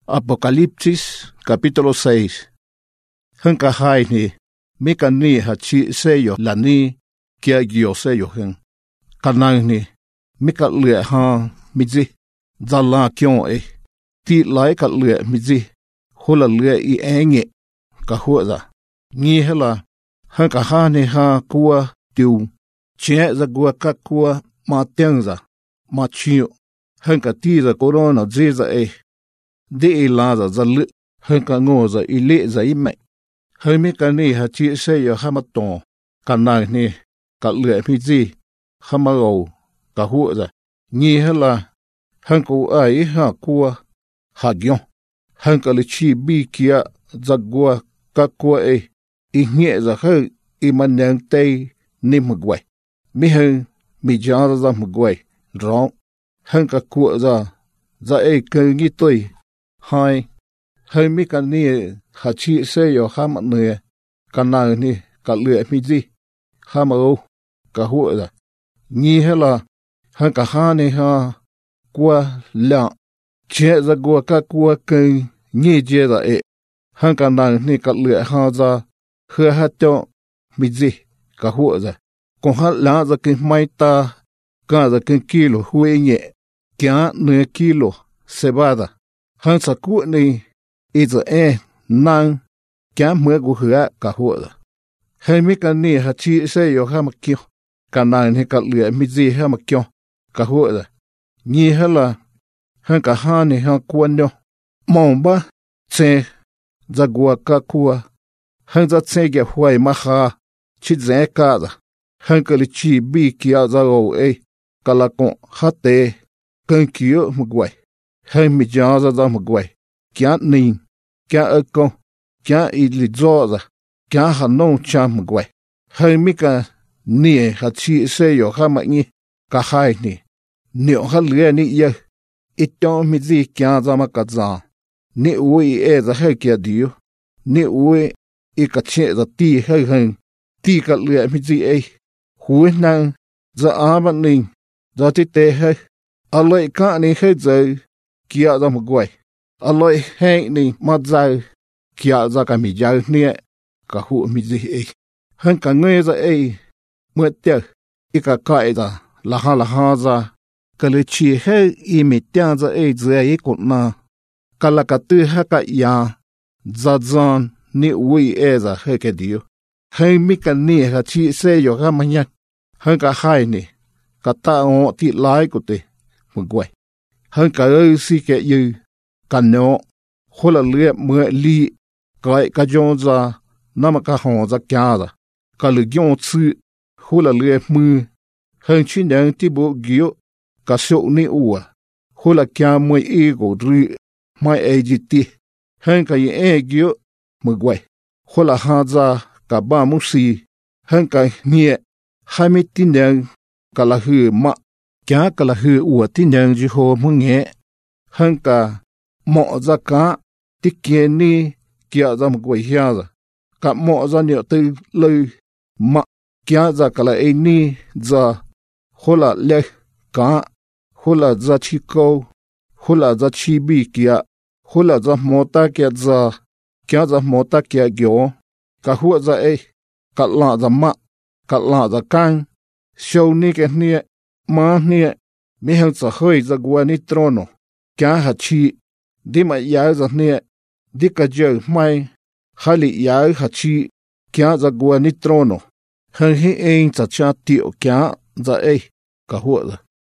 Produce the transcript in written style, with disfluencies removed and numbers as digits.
Apocalipsis capítulo 6. Hanka haini, mika ni hachi seyo lani kia gyo seyo hen. Kanangni, mika lue ha mizi, zala kion ti lai ka lue mizi, hula lue I enge, ka huza. Ni hela, hanka hani ha kuwa tiu, chie za gua ka kuwa ma tenza, ma chiyo, hanka ti za corona ziza Di laza za lu, hanka ngo za ili za ime. Hamika ni hachi seyo hamaton, kanang ni, ka lue mizi, hamaro, ka huza. Ni hela, hanka uai ha kuwa, hagyon. Hanka li chi bi kia za gua ka kuwa I nye za he imanyang tei ni mgwe. Mi hen, mi jara za mgwe, rong. Hanka kuwa za kengi toi. Hai, hơi mi ka ni hachi seyo hama nue, kanang ni ka lue mizi, hamaro, ka huza. Ni hela, hanka hani ha, kwa la, che za gua ka kwa keng, ni je za hanka nang ni ka lue ha za, he ha to, mizi, ka huza. Kong ha la za ken mai ta, ka za ken kilo hui nye, kia nue kilo, cebada. Hang sa ku ni iza nang kia mwe gu hua ka huwa. Hai mi ka ni hachi seyo hama kyo, ka nang ni ka lue mizi hama kyo ka huwa. Ni hela hang ka hani hang kuwa nyo. Momba tse za gua ka kuwa. Hang za tse gia huwai maha chi zen ka za. Hang ka li chi bi kia za go ka la kon hate kan kiyo mgwai. Hai mi jaza za mgwai, kia nin, kia kon, kia ili zoza, kia hanon cha mgwai. Hai mi ka nie hachi seyo hama ngi, ka hai ni. Nio ha lue ni ye, ito mizi kia za makaza. Ni ui za hai kia diyo, ni ui ka che za ti hai hen, ti ka lue mizi hui nang, za ama nin, za ti te hai, aloi ka ni hai zai, kia za mgwai. Aloi heng ni mazai, kia za ka mi jau nie, ka hu mizi Heng ka ngwe za mwe tia, ka kai za, laha za, ka le chi I mi tia za zai kot na, ka la ka tu ha ka ya, za zan, ni ui za he ke diyo. Heng mi ka ni ha chi seyo ha manyak, heng ka hai ni, ka ta ti lai ko te, mgwai. Hang ka si ke yu, ka no, hula lue mwe li, kai ka jon za, nama ka hon za kia za, ka lu gyon tsu, hula lue mwe, hang chi nyang ti bo gyo, ka shok ni ua, hula kia mwe go dru, mai ji ti, hang ka yi gyo, mgwai, hula ha za, ka ba mu si, hang ka nye, hami ti nyang, ka la hu ma, kia ka la hu ua ti nyang ji ho mu nge, hang ka mo za ka ti kia ni kia za mgwai hia za, ka mo za nyo tu lu ma, kia za ka la ni za, hula le ka, hula za chi ko, hula za chi bi kia, hula za mota kia za mota kia gyo, ka hua za ka la za ma, ka la za kang, show ni ke nie, ma nie, mi hang sa hơi za gua ni trono, kia hachi, di ma yao za nie, di ka jo mai, hali yao hachi, kia za gua ni trono, hang hi sa cha tio kia za ka hua za.